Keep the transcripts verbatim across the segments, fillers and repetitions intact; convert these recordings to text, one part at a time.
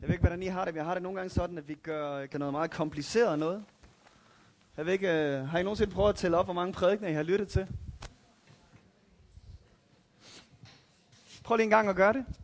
Jeg ved ikke, hvordan I har det, men jeg har det nogle gange sådan, at vi gør, gør noget meget kompliceret noget. Jeg ved ikke, øh, har I nogensinde prøvet at tælle op, hvor mange prædikener I har lyttet til? Prøv lige en gang at gøre det.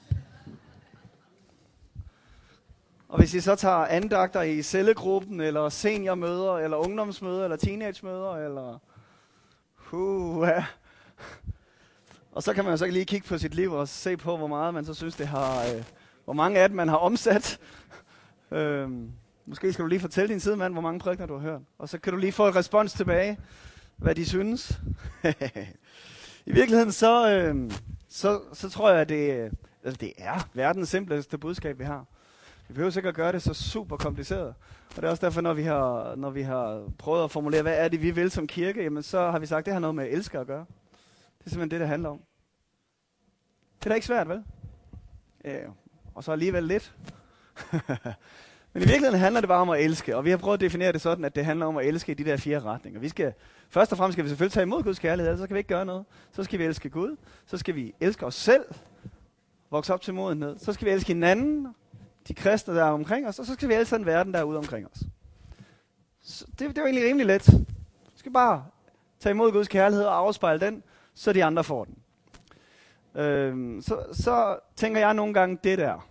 Og hvis I så tager andagter i cellegruppen, eller seniormøder, eller ungdomsmøder, eller teenagemøder, eller... Uh, ja. Og så kan man jo så lige kigge på sit liv og se på, hvor meget man så synes, det har... Øh, hvor mange af dem man har omsat. øhm, måske skal du lige fortælle din sidemand, hvor mange prædikener du har hørt. Og så kan du lige få et respons tilbage, hvad de synes. I virkeligheden, så, øh, så, så tror jeg, at det, altså det er verdens simpleste budskab, vi har. Vi behøver sikkert gøre det så super kompliceret. Og det er også derfor, når vi har, når vi har prøvet at formulere, hvad er det, vi vil som kirke, jamen så har vi sagt, at det har noget med at elske at gøre. Det er simpelthen det, det handler om. Det er da ikke svært, vel? Ja, og så alligevel lidt. Men i virkeligheden handler det bare om at elske, og vi har prøvet at definere det sådan, at det handler om at elske i de der fire retninger. Vi skal, først og fremmest skal vi selvfølgelig tage imod Guds kærlighed, ellers så kan vi ikke gøre noget. Så skal vi elske Gud, så skal vi elske os selv, vokse op til modenhed. Så skal vi elske hinanden, de kristne, der er omkring os, og så skal vi elske den verden, der er ude omkring os. Så det, det er jo egentlig rimelig let. Vi skal bare tage imod Guds kærlighed og afspejle den, så de andre får den. Øhm, så, så tænker jeg nogle gange det der.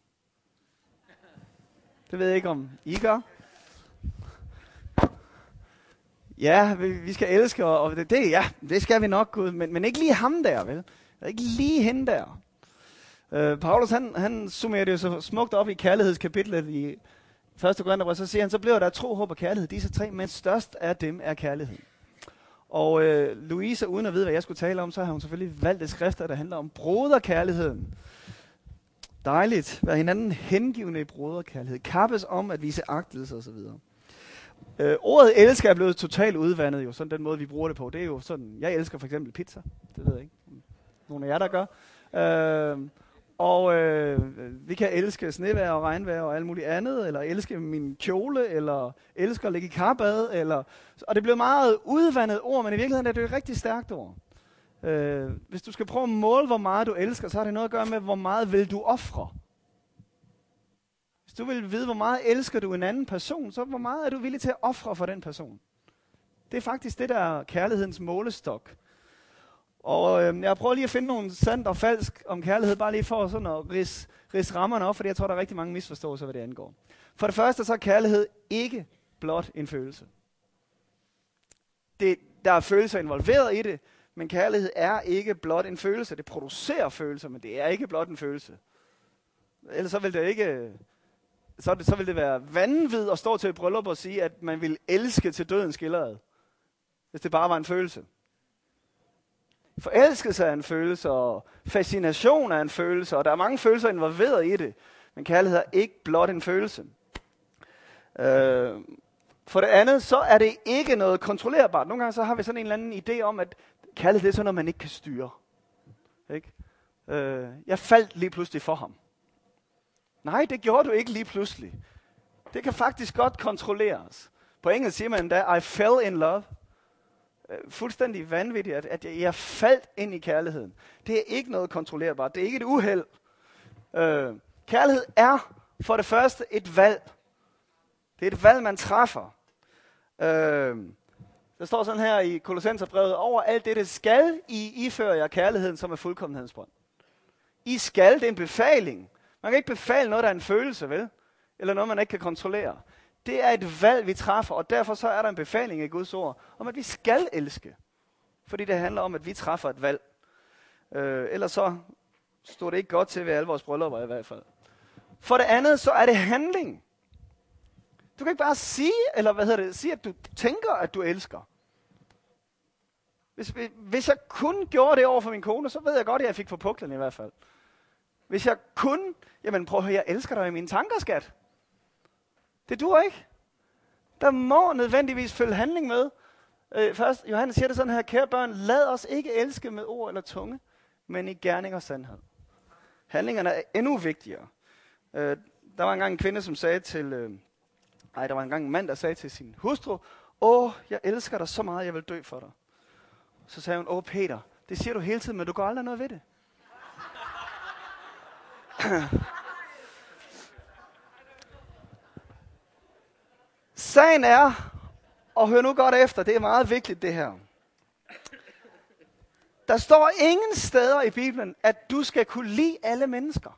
Det ved jeg ikke, om I gør. Ja, vi, vi skal elske, og, og det, det, ja, det skal vi nok, Gud, men, men ikke lige ham der, vel? Ikke lige hende der. Øh, Paulus, han, han summerer det jo så smukt op i kærlighedskapitlet i første Korintherbrev, så siger han, så bliver der tro, håb og kærlighed, disse tre, men størst af dem er kærlighed. Og øh, Louise, uden at vide, hvad jeg skulle tale om, så har hun selvfølgelig valgt et skrift, der handler om broderkærligheden. Dejligt. Vær hinanden hengivende i broderkærlighed. Kappes om at vise agtelse osv. Øh, ordet elsker er blevet totalt udvandet, jo, sådan den måde, vi bruger det på. Det er jo sådan, jeg elsker for eksempel pizza. Det ved jeg ikke. Nogle af jer, der gør. Øh, og øh, vi kan elske snevejr og regnvejr og alt muligt andet, eller elske min kjole, eller elske at ligge i karbad, eller... Og det bliver meget udvandet ord, men i virkeligheden er det et rigtig stærkt ord. Øh, hvis du skal prøve at måle, hvor meget du elsker, så har det noget at gøre med, hvor meget vil du ofre. Hvis du vil vide, hvor meget elsker du en anden person, så hvor meget er du villig til at ofre for den person. Det er faktisk det, der er kærlighedens målestok. Og øh, jeg prøver lige at finde nogle sandt og falsk om kærlighed, bare lige for sådan at ridse, ridse rammerne op, fordi jeg tror, der er rigtig mange misforståelser, hvad det angår. For det første, så er kærlighed ikke blot en følelse. Det, der er følelser involveret i det, men kærlighed er ikke blot en følelse. Det producerer følelser, men det er ikke blot en følelse. Ellers så vil det ikke... Så, det, så vil det være vanvid at stå til et bryllup og sige, at man vil elske til døden skiller ad. Hvis det bare var en følelse. Forelskelse er en følelse, og fascination er en følelse, og der er mange følelser involveret i det. Men kærlighed er ikke blot en følelse. Øh, for det andet, så er det ikke noget kontrollerbart. Nogle gange så har vi sådan en eller anden idé om, at kærlighed det er sådan noget, man ikke kan styre. Ikke? Øh, jeg faldt lige pludselig for ham. Nej, det gjorde du ikke lige pludselig. Det kan faktisk godt kontrolleres. På engelsk siger man da, I fell in love. Fuldstændig vanvittigt, at, at jeg, jeg faldt ind i kærligheden. Det er ikke noget kontrollerbart. Det er ikke et uheld. Øh, kærlighed er for det første et valg. Det er et valg, man træffer. Øh, der står sådan her i Kolossenserbrevet, over alt det, det skal I iføre jer kærligheden, som er fuldkommenhedens bånd. I skal, det er en befaling. Man kan ikke befale noget, der er en følelse, vel? Eller noget, man ikke kan kontrollere. Det er et valg, vi træffer, og derfor så er der en befaling i Guds ord, om at vi skal elske. Fordi det handler om, at vi træffer et valg. Øh, ellers så står det ikke godt til ved alle vores bryllupper i hvert fald. For det andet, så er det handling. Du kan ikke bare sige, eller hvad hedder det, sige, at du tænker, at du elsker. Hvis, hvis jeg kun gjorde det over for min kone, så ved jeg godt, at jeg fik for puklen i hvert fald. Hvis jeg kun, jamen prøv at høre, jeg elsker dig i mine tanker, skat. Det duer ikke. Der må nødvendigvis følge handling med. Øh, først, Johannes siger det sådan her, kære børn, lad os ikke elske med ord eller tunge, men i gerning og sandhed. Handlingerne er endnu vigtigere. Øh, der var engang en kvinde, som sagde til, øh, nej, der var engang en mand, der sagde til sin hustru, åh, jeg elsker dig så meget, jeg vil dø for dig. Så sagde hun, åh Peter, det siger du hele tiden, men du gør aldrig noget ved det. sagen er, og hør nu godt efter, det er meget vigtigt det her. Der står ingen steder i Bibelen, at du skal kunne lide alle mennesker.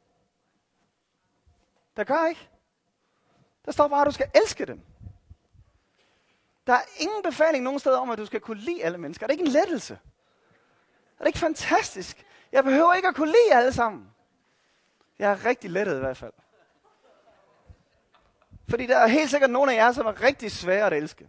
Der gør ikke. Der står bare, at du skal elske dem. Der er ingen befaling nogen steder om, at du skal kunne lide alle mennesker. Er det ikke en lettelse? Er det ikke fantastisk? Jeg behøver ikke at kunne lide alle sammen. Jeg er rigtig lettet i hvert fald. Fordi der er helt sikkert nogle af jer, som er rigtig svære at elske.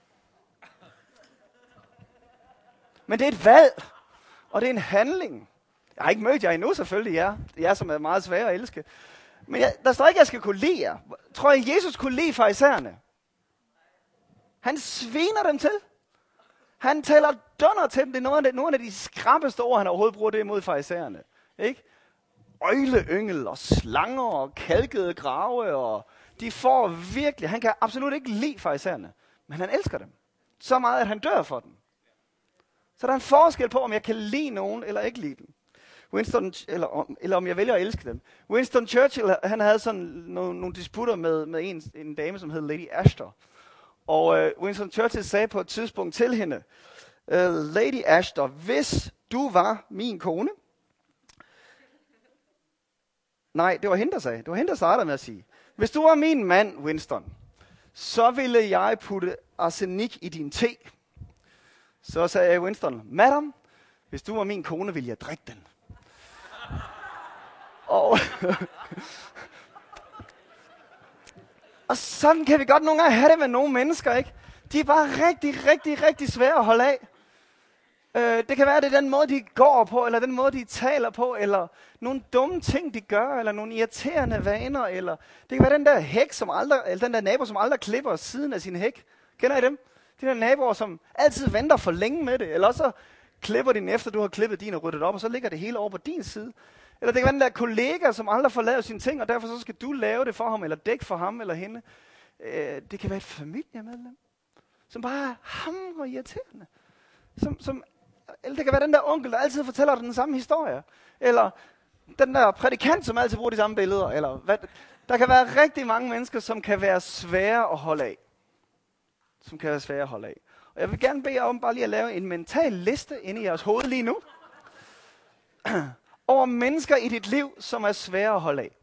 Men det er et valg, og det er en handling. Jeg har ikke mødt jer endnu selvfølgelig, jer, jer som er meget svære at elske. Men jeg, der står ikke, at jeg skal kunne lide jer. Tror jeg, Jesus kunne lide farisæerne? Han sviner dem til. Han taler dunder til dem. Det er nogle af de, nogle af de skrappeste ord, han overhovedet bruger det imod farisæerne. Ikke? Øgleyngel og slanger og kalkede grave. Og de får virkelig... Han kan absolut ikke lide farisæerne. Men han elsker dem. Så meget, at han dør for dem. Så der er en forskel på, om jeg kan lide nogen eller ikke lide dem. Winston, eller, om, eller om jeg vælger at elske dem. Winston Churchill, han havde sådan nogle, nogle disputter med, med en, en dame, som hed Lady Astor. Og uh, Winston Churchill sagde på et tidspunkt til hende, uh, Lady Astor, hvis du var min kone... Nej, det var hende, der sagde. Det var hende, der startede med at sige. Hvis du var min mand, Winston, så ville jeg putte arsenik i din te. Så sagde Winston, Madam, hvis du var min kone, ville jeg drikke den. og, og sådan kan vi godt nogle gange have det med nogle mennesker, ikke? De er bare rigtig, rigtig, rigtig svære at holde af. Øh, det kan være, det er den måde, de går på, eller den måde, de taler på, eller nogle dumme ting, de gør, eller nogle irriterende vaner, eller det kan være den der hæk, som aldrig, eller den der nabo, som aldrig klipper siden af sin hæk. Kender I dem? De der naboer, som altid venter for længe med det, eller så klipper de den efter, du har klippet din og ryddet op, og så ligger det hele over på din side. Eller det kan være den der kollega, som aldrig får lavet sine ting, og derfor så skal du lave det for ham, eller dække for ham eller hende. Øh, det kan være et familiemedlem, som bare er hamre irriterende. Som, som, eller det kan være den der onkel, der altid fortæller dig den samme historie. Eller den der prædikant, som altid bruger de samme billeder. Eller hvad. Der kan være rigtig mange mennesker, som kan være svære at holde af. Som kan være svære at holde af. Og jeg vil gerne bede jer om bare lige at lave en mental liste inde i jeres hoved lige nu. Over mennesker i dit liv, som er svære at holde af.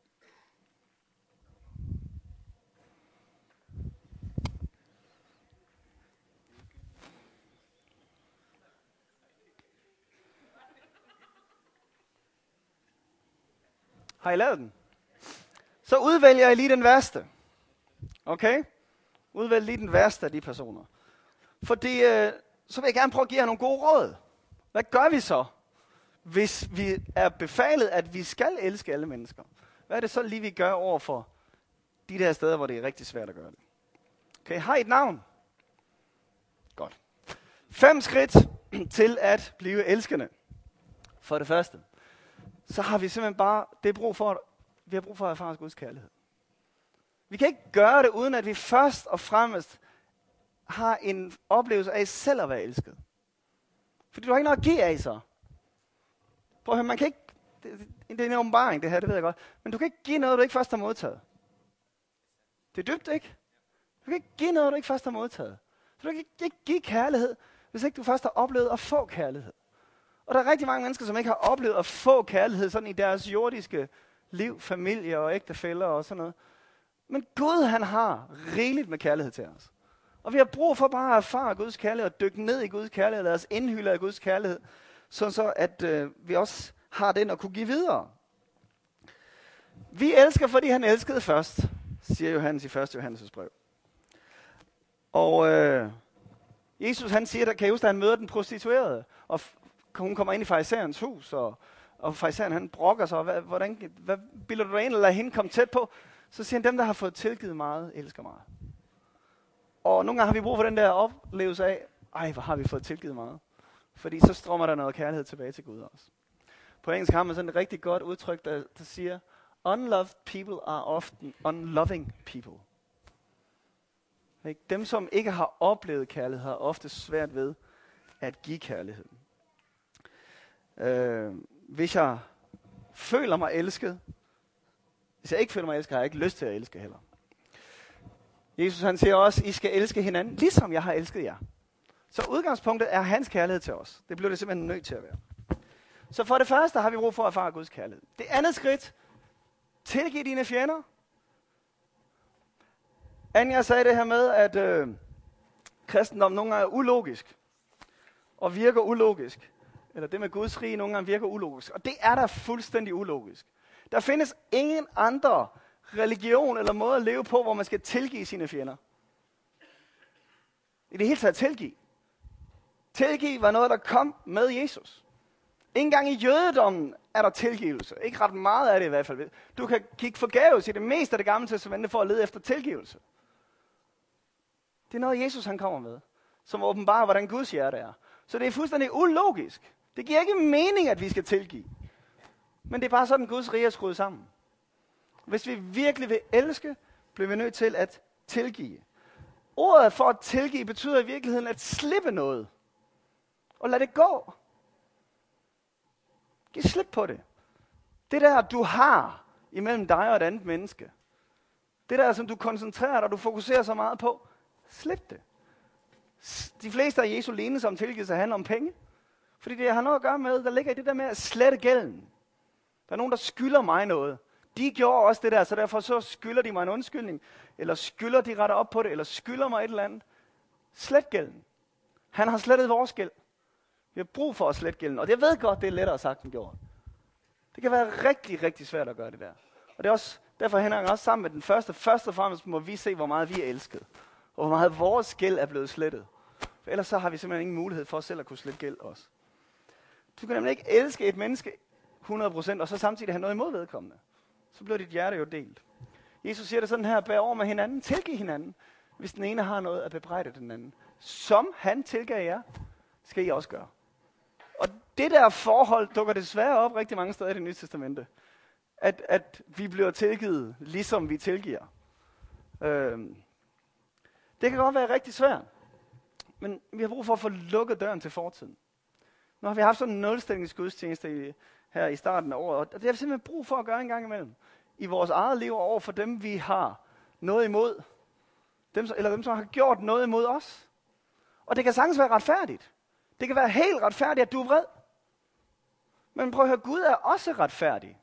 Har I lavet den? Så udvælger jeg lige den værste. Okay? Udvælg lige den værste af de personer. Fordi øh, så vil jeg gerne prøve at give jer nogle gode råd. Hvad gør vi så, hvis vi er befalet, at vi skal elske alle mennesker? Hvad er det så lige, vi gør over for de der steder, hvor det er rigtig svært at gøre det? Okay, har I et navn? Godt. Fem skridt til at blive elskende. For det første, så har vi simpelthen bare det brug for, vi har brug for at erfare Guds kærlighed. Vi kan ikke gøre det, uden at vi først og fremmest har en oplevelse af selv at være elsket. Fordi du har ikke noget at give af så. Prøv at høre, man kan ikke, det, det er en åbenbaring det her, det ved jeg godt, men du kan ikke give noget, du ikke først har modtaget. Det er dybt, ikke? Du kan ikke give noget, du ikke først har modtaget. Så du kan ikke give kærlighed, hvis ikke du først har oplevet at få kærlighed. Og der er rigtig mange mennesker, som ikke har oplevet at få kærlighed sådan i deres jordiske liv, familie og ægtefæller og sådan noget. Men Gud, han har rigeligt med kærlighed til os. Og vi har brug for bare at erfare Guds kærlighed og dykke ned i Guds kærlighed, lade os indhylde af Guds kærlighed, sådan så at øh, vi også har den at kunne give videre. Vi elsker, fordi han elskede først, siger Johannes i første Johannes' brev. Og øh, Jesus, han siger, der kan huske, at han møder den prostituerede, og hun kommer ind i farisæerens hus, og, og farisæeren, han brokker sig, og hvad, hvordan, hvad bilder du dig ind, eller lad hende komme tæt på? Så siger han, dem, der har fået tilgivet meget, elsker meget. Og nogle gange har vi brug for den der oplevelse af, ej, hvor har vi fået tilgivet meget. Fordi så strømmer der noget kærlighed tilbage til Gud også. På engelsk har man sådan et rigtig godt udtryk, der, der siger, unloved people are often unloving people. Dem, som ikke har oplevet kærlighed, har ofte svært ved at give kærlighed. Øh, hvis jeg føler mig elsket, hvis jeg ikke føler mig elsket, har jeg ikke lyst til at elske heller. Jesus han siger også, I skal elske hinanden, ligesom jeg har elsket jer. Så udgangspunktet er hans kærlighed til os. Det bliver det simpelthen nødt til at være. Så for det første har vi brug for at erfare Guds kærlighed. Det andet skridt, tilgiv dine fjender. Anja sagde det her med, at øh, kristendom nogle gange er ulogisk. Og virker ulogisk. Eller det med Guds rige nogle gange virker ulogisk. Og det er da fuldstændig ulogisk. Der findes ingen andre religion eller måde at leve på, hvor man skal tilgive sine fjender. I det hele taget tilgive. Tilgive var noget, der kom med Jesus. Ikke engang i jødedommen er der tilgivelse. Ikke ret meget af det i hvert fald. Du kan kigge forgæves i det meste af det gamle testamente for at lede efter tilgivelse. Det er noget, Jesus han kommer med, som åbenbarer, hvordan Guds hjerte er. Så det er fuldstændig ulogisk. Det giver ikke mening, at vi skal tilgive. Men det er bare sådan, Guds rige er skruet sammen. Hvis vi virkelig vil elske, bliver vi nødt til at tilgive. Ordet for at tilgive betyder i virkeligheden at slippe noget. Og lad det gå. Giv slip på det. Det der, du har imellem dig og et andet menneske. Det der, som du koncentrerer dig og du fokuserer så meget på. Slip det. De fleste af Jesu lignelser om tilgivelse handler om penge. Fordi det har noget at gøre med, der ligger i det der med at slette gælden. Der er nogen, der skylder mig noget. De gjorde også det der, så derfor så skylder de mig en undskyldning. Eller skylder de retter op på det, eller skylder mig et eller andet. Slet gælden. Han har slettet vores gæld. Vi har brug for at slette gælden. Og jeg ved godt, det er lettere sagt end gjort. Det kan være rigtig, rigtig svært at gøre det der. Og det er også, derfor hænger jeg også sammen med den første. Først og fremmest må vi se, hvor meget vi er elsket. Og hvor meget vores gæld er blevet slettet. For ellers så har vi simpelthen ingen mulighed for selv at kunne slette gæld også. Du kan nemlig ikke elske et menneske hundrede procent, og så samtidig have noget imod vedkommende. Så bliver dit hjerte jo delt. Jesus siger det sådan her, bær over med hinanden, tilgiv hinanden, hvis den ene har noget at bebrejde den anden. Som han tilgav jer, skal I også gøre. Og det der forhold dukker desværre op rigtig mange steder i Det Nye Testamente. At, at vi bliver tilgivet, ligesom vi tilgiver. Øhm. Det kan godt være rigtig svært. Men vi har brug for at få lukket døren til fortiden. Nu har vi haft sådan en nulstillingsgudstjeneste i, her i starten af året. Og det har vi simpelthen brug for at gøre en gang imellem. I vores eget liv og over for dem, vi har noget imod. Dem, eller dem, som har gjort noget imod os. Og det kan sagtens være retfærdigt. Det kan være helt retfærdigt, at du er vred. Men prøv at høre, Gud er også retfærdig.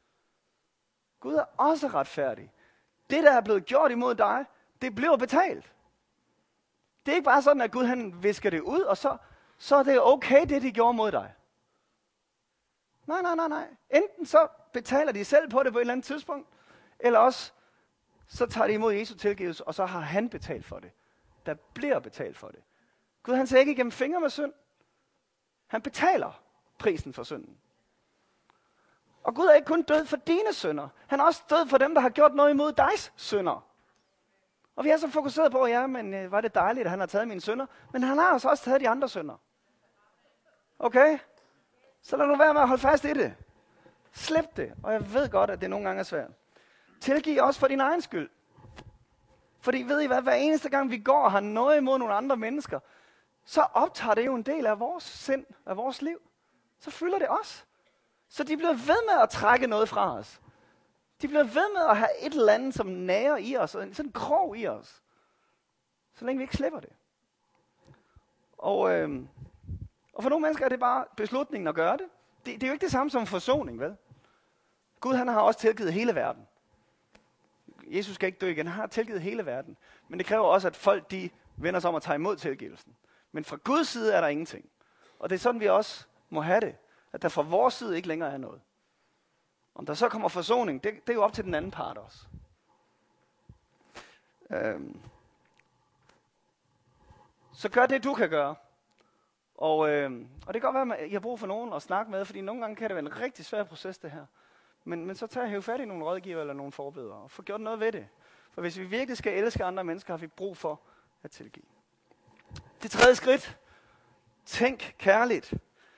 Gud er også retfærdig. Det, der er blevet gjort imod dig, det bliver betalt. Det er ikke bare sådan, at Gud han visker det ud, og så, så er det okay, det de gjorde mod dig. Nej, nej, nej, nej. Enten så betaler de selv på det på et eller andet tidspunkt, eller også så tager de imod Jesu tilgivelse, og så har han betalt for det. Der bliver betalt for det. Gud han ser ikke igennem fingre med synd. Han betaler prisen for synden. Og Gud er ikke kun død for dine synder. Han er også død for dem, der har gjort noget imod dig synder. Og vi er så fokuseret på, ja, men øh, var det dejligt, at han har taget mine synder. Men han har også taget de andre synder. Okay? Så lad nu være med at holde fast i det. Slip det. Og jeg ved godt, at det nogle gange er svært. Tilgiv også for din egen skyld. Fordi ved I hvad, hver eneste gang vi går og har noget imod nogle andre mennesker, så optager det jo en del af vores sind, af vores liv. Så fylder det os. Så de bliver ved med at trække noget fra os. De bliver ved med at have et eller andet, som nærer i os, sådan en krog i os. Så længe vi ikke slipper det. Og, øh, og for nogle mennesker er det bare beslutningen at gøre det. det. Det er jo ikke det samme som forsoning, vel? Gud han har også tilgivet hele verden. Jesus skal ikke dø igen, han har tilgivet hele verden. Men det kræver også, at folk de vender sig om at tage imod tilgivelsen. Men fra Guds side er der ingenting. Og det er sådan, vi også må have det. At der fra vores side ikke længere er noget. Om der så kommer forsoning, det, det er jo op til den anden part også. Øhm. Så gør det, du kan gøre. Og, øhm, og det kan godt være, at I har brug for nogen at snakke med, fordi nogle gange kan det være en rigtig svær proces, det her. Men, men så tag og hæv fat i nogle rådgiver eller nogle forbedere, og få gjort noget ved det. For hvis vi virkelig skal elske andre mennesker, har vi brug for at tilgive. Det tredje skridt. Tænk kærligt.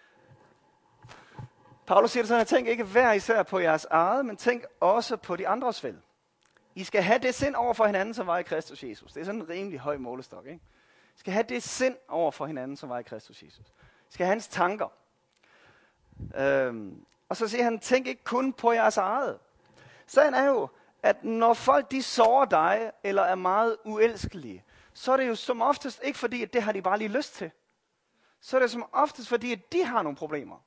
Paulus siger det sådan, at tænk ikke hver især på jeres eget, men tænk også på de andres vel. I skal have det sind over for hinanden, som var i Kristus Jesus. Det er sådan en rimelig høj målestok, ikke? I skal have det sind over for hinanden, som var i Kristus Jesus. I skal have hans tanker. Øhm, og så siger han, tænk ikke kun på jeres eget. Sagen er jo, at når folk de sårer dig, eller er meget uelskelige, så er det jo som oftest ikke fordi, at det har de bare lige lyst til. Så er det som oftest fordi, at de har nogle problemer.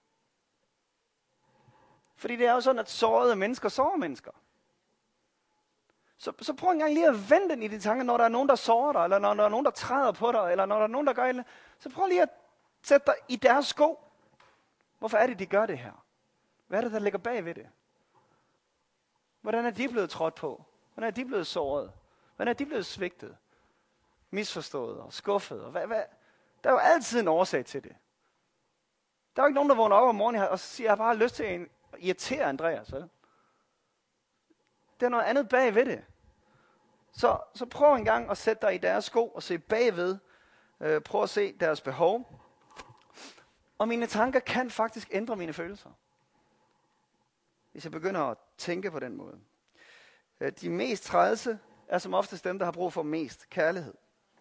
Fordi det er jo sådan, at sårede mennesker sårer mennesker. Så, så prøv engang lige at vende den i de tanker, når der er nogen, der sårer dig, eller når der er nogen, der træder på dig, eller når der er nogen, der gør det. Så prøv lige at sætte dig i deres sko. Hvorfor er det, de gør det her? Hvad er det, der ligger bag ved det? Hvordan er de blevet trådt på? Hvordan er de blevet såret? Hvordan er de blevet svigtet? Misforstået og skuffet? Og hvad, hvad? Der er jo altid en årsag til det. Der er jo ikke nogen, der vågner op om morgenen og siger, jeg har bare lyst til at irritere Andreas. Vel? Det er noget andet bag ved det. Så, så prøv en gang at sætte dig i deres sko og se bagved. Øh, prøv at se deres behov. Og mine tanker kan faktisk ændre mine følelser. Hvis jeg begynder at tænke på den måde. De mest trælse er som oftest dem, der har brug for mest kærlighed.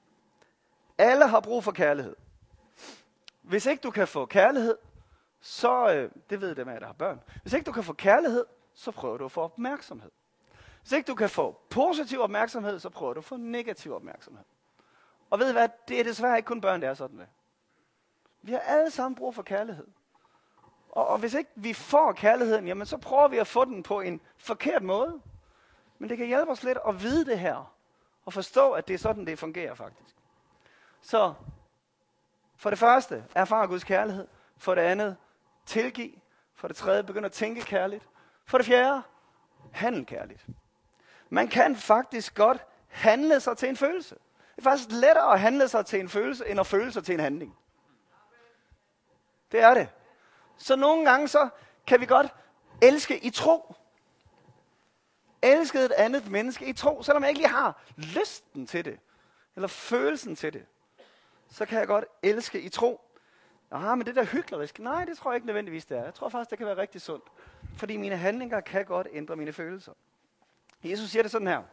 Alle har brug for kærlighed. Hvis ikke du kan få kærlighed, så, øh, det ved dem af, der har børn. Hvis ikke du kan få kærlighed, så prøver du at få opmærksomhed. Hvis ikke du kan få positiv opmærksomhed, så prøver du at få negativ opmærksomhed. Og ved I hvad, det er desværre ikke kun børn, der er sådan med. Vi har alle sammen brug for kærlighed. Og, og hvis ikke vi får kærligheden, jamen så prøver vi at få den på en forkert måde. Men det kan hjælpe os lidt at vide det her. Og forstå, at det er sådan, det fungerer faktisk. Så for det første, erfar Guds kærlighed. For det andet, tilgiv. For det tredje, begynd at tænke kærligt. For det fjerde, handle kærligt. Man kan faktisk godt handle sig til en følelse. Det er faktisk lettere at handle sig til en følelse, end at føle sig til en handling. Det er det. Så nogle gange så kan vi godt elske i tro. Elske et andet menneske i tro, selvom jeg ikke lige har lysten til det. Eller følelsen til det. Så kan jeg godt elske i tro. Aha, men det der hyklerisk. Nej, det tror jeg ikke nødvendigvis det er. Jeg tror faktisk, det kan være rigtig sundt. Fordi mine handlinger kan godt ændre mine følelser. Jesus siger det sådan her.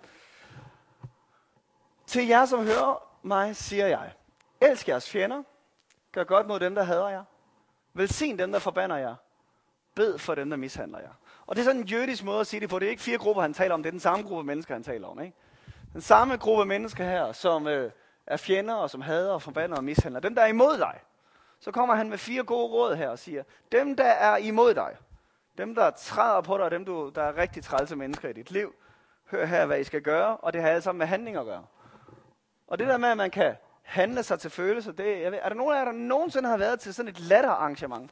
Til jer, som hører mig, siger jeg. Elsk jeres fjender. Gør godt mod dem, der hader jer. Velsign dem, der forbander jer. Bed for dem, der mishandler jer. Og det er sådan en jødisk måde at sige det på. Det er ikke fire grupper, han taler om. Det er den samme gruppe mennesker, han taler om. Ikke? Den samme gruppe mennesker her, som øh, er fjender og som hader og forbander og mishandler. Dem, der er imod dig. Så kommer han med fire gode råd her og siger, dem, der er imod dig. Dem, der træder på dig, og dem, du, der er rigtig trælse mennesker i dit liv. Hør her, hvad I skal gøre, og det har alt sammen med handling at gøre. Og det der med, at man kan handle sig til følelser, det, jeg ved, er der nogen af jer, der nogensinde har været til sådan et latterarrangement?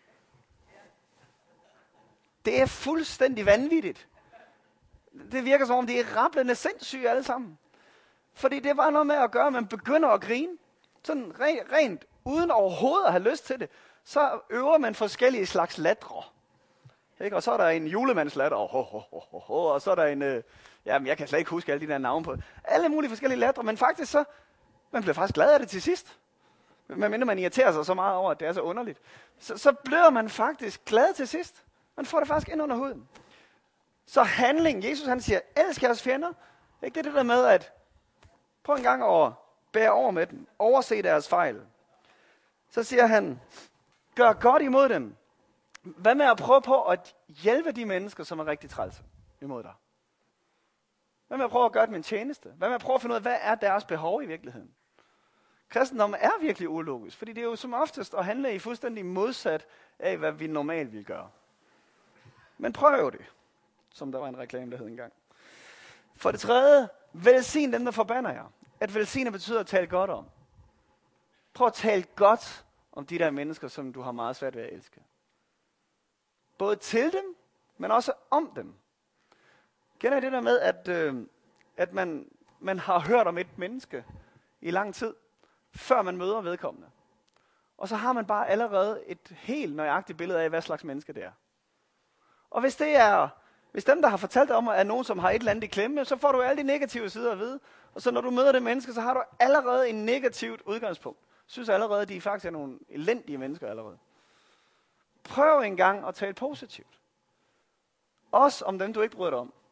Det er fuldstændig vanvittigt. Det virker som om, de er rablende sindssyge alle sammen. Fordi det er bare noget med at gøre, at man begynder at grine. Sådan rent, rent uden overhovedet at have lyst til det. Så øver man forskellige slags latre. Ikke? Og så er der en julemandslatter, og, ho, ho, ho, ho, ho, og så er der en, øh, jamen jeg kan slet ikke huske alle de der navne på. Alle mulige forskellige latre, men faktisk så, man bliver faktisk glad af det til sidst. Men mindre man irriterer sig så meget over, at det er så underligt. Så, så bliver man faktisk glad til sidst. Man får det faktisk ind under huden. Så handling, Jesus han siger, elsk jeres fjender. Ikke det, det der med at, prøv en gang at bære over med dem, overse deres fejl. Så siger han, gør godt imod dem. Hvad med at prøve på at hjælpe de mennesker, som er rigtig trælse imod dig? Hvad med at prøve at gøre det med en tjeneste? Hvad med at prøve at finde ud af, hvad er deres behov i virkeligheden? Kristendommen er virkelig ulogisk, fordi det er jo som oftest at handle i fuldstændig modsat af, hvad vi normalt vil gøre. Men prøv det, som der var en reklame, der hed engang. For det tredje, velsign dem, der forbander jer. At velsigne betyder at tale godt om. Prøv at tale godt om de der mennesker, som du har meget svært ved at elske. Både til dem, men også om dem. Kender I det der med, at, øh, at man, man har hørt om et menneske i lang tid, før man møder vedkommende. Og så har man bare allerede et helt nøjagtigt billede af, hvad slags menneske det er. Og hvis det er, hvis dem, der har fortalt dig om, er nogen, som har et eller andet i klemme, så får du alle de negative sider at vide. Og så når du møder det menneske, så har du allerede en negativt udgangspunkt. Synes allerede, at de faktisk er nogle elendige mennesker allerede. Prøv en gang at tale positivt. Også om dem, du ikke bryder dig om.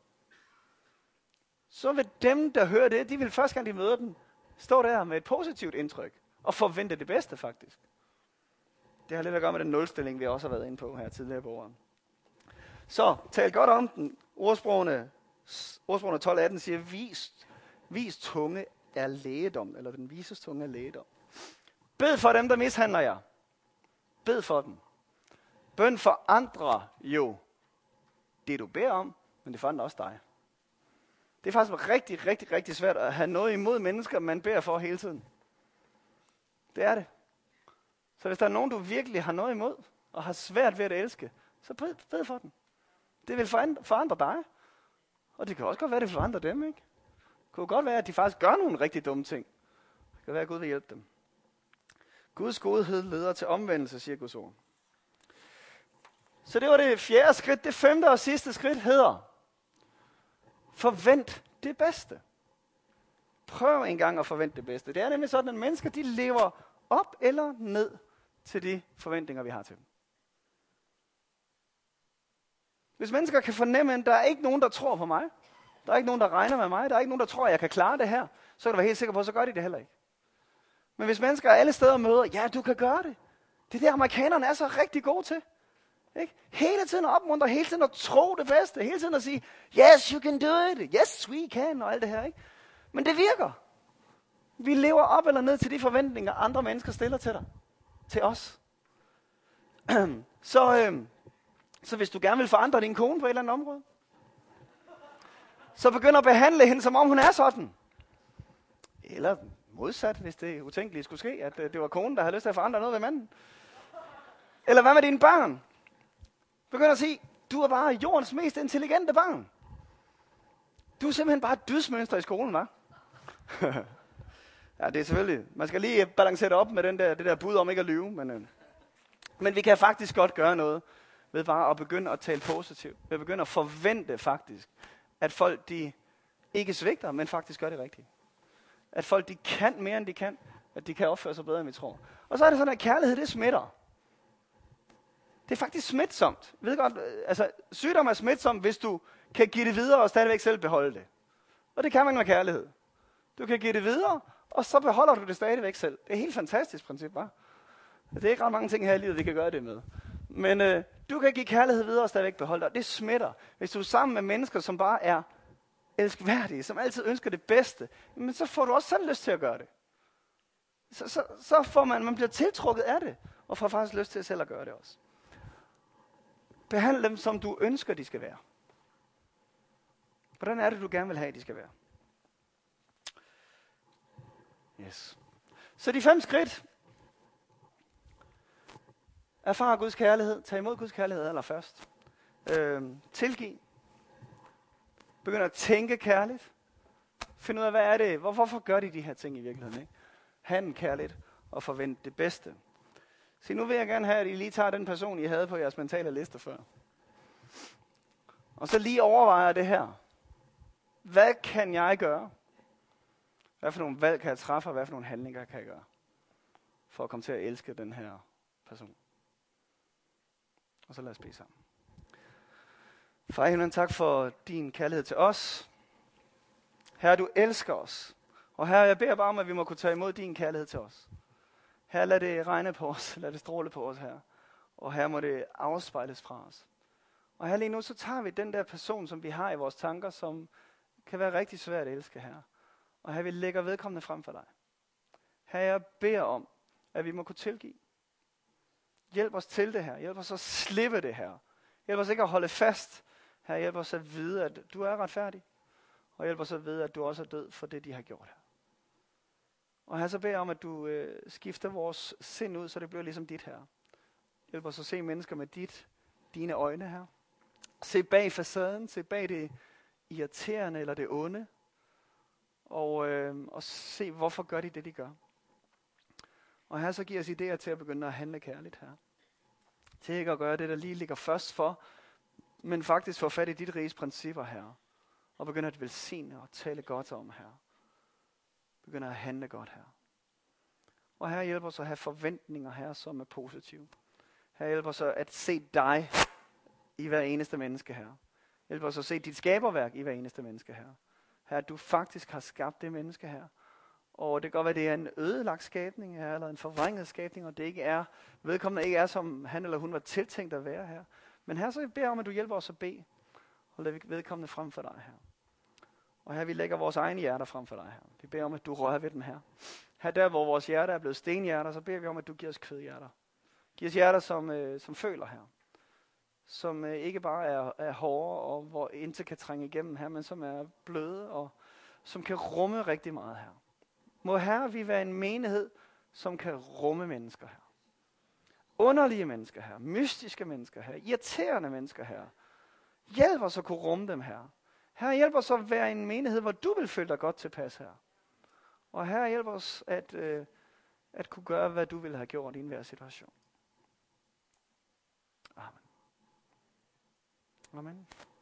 Så vil dem, der hører det, de vil første gang, de møder dem, stå der med et positivt indtryk. Og forvente det bedste, faktisk. Det har lidt at gøre med den nulstilling, vi også har været inde på her tidligere på året. Så tal godt om den. Ordsprogene Ordsprogene tolv atten siger, vis, vis tunge er lægedom, eller den vises tunge er lægedom. Bed for dem, der mishandler jer. Bed for dem. Bøn forandrer jo det, du beder om, men det forandrer også dig. Det er faktisk rigtig, rigtig, rigtig svært at have noget imod mennesker, man beder for hele tiden. Det er det. Så hvis der er nogen, du virkelig har noget imod, og har svært ved at elske, så bed, bed for dem. Det vil forandre, forandre dig. Og det kan også godt være, at det forandrer dem, ikke? Det kunne godt være, at de faktisk gør nogle rigtig dumme ting. Det kan være, at Gud vil hjælpe dem. Guds godhed leder til omvendelse, siger Guds ord. Så det var det fjerde skridt. Det femte og sidste skridt hedder, forvent det bedste. Prøv engang at forvente det bedste. Det er nemlig sådan, at mennesker de lever op eller ned til de forventninger, vi har til dem. Hvis mennesker kan fornemme, at der er ikke nogen, der tror på mig, der er ikke nogen, der regner med mig, der er ikke nogen, der tror, at jeg kan klare det her, så kan du være helt sikker på, så gør de det heller ikke. Men hvis mennesker alle steder møder, ja, du kan gøre det. Det er det, amerikanerne er så rigtig gode til. Ikke? Hele tiden at opmuntre, hele tiden at tro det bedste, hele tiden at sige, yes, you can do it, yes, we can, og alt det her. Ikke? Men det virker. Vi lever op eller ned til de forventninger, andre mennesker stiller til dig. Til os. så, øh, så hvis du gerne vil forandre din kone på et eller andet område, så begynd at behandle hende, som om hun er sådan. Eller modsat, hvis det utænkeligt skulle ske, at øh, det var konen, der havde lyst til at forandre noget ved manden. Eller hvad med dine børn? Begynd at sige, du er bare jordens mest intelligente barn. Du er simpelthen bare et dydsmønster i skolen, hva'? Ja, det er selvfølgelig. Man skal lige balancere det op med den der, det der bud om ikke at lyve. Men, øh. men vi kan faktisk godt gøre noget ved bare at begynde at tale positivt. Ved at begynde at forvente faktisk, at folk de ikke svigter, men faktisk gør det rigtigt. At folk de kan mere, end de kan. At de kan opføre sig bedre, end vi tror. Og så er det sådan, at kærlighed, det smitter. Det er faktisk smitsomt. Ved godt, altså, sygdom er smitsom, hvis du kan give det videre og stadigvæk selv beholde det. Og det kan man med kærlighed. Du kan give det videre, og så beholder du det stadigvæk selv. Det er et helt fantastisk princip, hva'? Det er ikke ret mange ting her i livet, vi kan gøre det med. Men øh, du kan give kærlighed videre og stadigvæk beholde det. Det smitter. Hvis du er sammen med mennesker, som bare er elskværdige, som altid ønsker det bedste, men så får du også selv lyst til at gøre det. Så, så, så får man, man bliver tiltrukket af det, og får faktisk lyst til selv at gøre det også. Behandle dem, som du ønsker, de skal være. Hvordan er det, du gerne vil have, de skal være? Yes. Så de fem skridt. Erfar Guds kærlighed. Tag imod Guds kærlighed allerførst. Øhm, tilgiv. Begynd at tænke kærligt. Find ud af, hvad er det? Hvor, hvorfor gør de de her ting i virkeligheden? Ikke? Handle kærligt og forvent det bedste. Så nu vil jeg gerne have, at I lige tager den person, I havde på jeres mentale liste før. Og så lige overvejer det her. Hvad kan jeg gøre? Hvad for nogle valg kan jeg træffe, og hvad for nogle handlinger kan jeg gøre? For at komme til at elske den her person. Og så lad os bede sammen. Far i himlen, tak for din kærlighed til os. Herre, du elsker os. Og herre, jeg beder bare om, at vi må kunne tage imod din kærlighed til os. Herre, lad det regne på os. Lad det stråle på os, herre. Og her må det afspejles fra os. Og her lige nu, så tager vi den der person, som vi har i vores tanker, som kan være rigtig svært at elske, herre. Og her vi lægger vedkommende frem for dig. Herre, jeg beder om, at vi må kunne tilgive. Hjælp os til det her. Hjælp os at slippe det her. Hjælp os ikke at holde fast. Herre, hjælp os at vide, at du er retfærdig. Og hjælp os at vide, at du også er død for det, de har gjort her. Og her så beder jeg om, at du øh, skifter vores sind ud, så det bliver ligesom dit her. Hjælp os at se mennesker med dit, dine øjne her. Se bag facaden, se bag det irriterende eller det onde. Og, øh, og se, hvorfor gør de det, de gør. Og her så giver os idéer til at begynde at handle kærligt her. Til ikke at gøre det, der lige ligger først for, men faktisk få fat i dit riges principper her. Og begynde at velsigne og tale godt om her. Begynde at handle godt her. Og her hjælper os at have forventninger her, som er positive. Her hjælper os at se dig i hver eneste menneske her. Hjælper os at se dit skaberværk i hver eneste menneske her. Her, du faktisk har skabt det menneske her. Og det kan godt være, det er en ødelagt skabning her, eller en forvrænget skabning, og det ikke er, vedkommende ikke er, som han eller hun var tiltænkt at være her. Men her så beder jeg om, at du hjælper os at bede, og lad vedkommende frem for dig her. Og her vi lægger vores egne hjerter frem for dig her. Vi beder om, at du rører ved dem her. Her der, hvor vores hjerter er blevet stenhjerter, så beder vi om, at du giver os kødhjerter. Giv os hjerter, som, øh, som føler her. Som øh, ikke bare er, er hårde, og hvor intet kan trænge igennem her, men som er bløde, og som kan rumme rigtig meget her. Må Herre, vi være en menighed, som kan rumme mennesker her. Underlige mennesker her, mystiske mennesker her, irriterende mennesker her. Hjælp os at kunne rumme dem her. Herre, hjælp os at være en menighed, hvor du vil føle dig godt tilpas her. Og Herre, hjælp os at, øh, at kunne gøre, hvad du vil have gjort i enhver situation. Amen. Amen.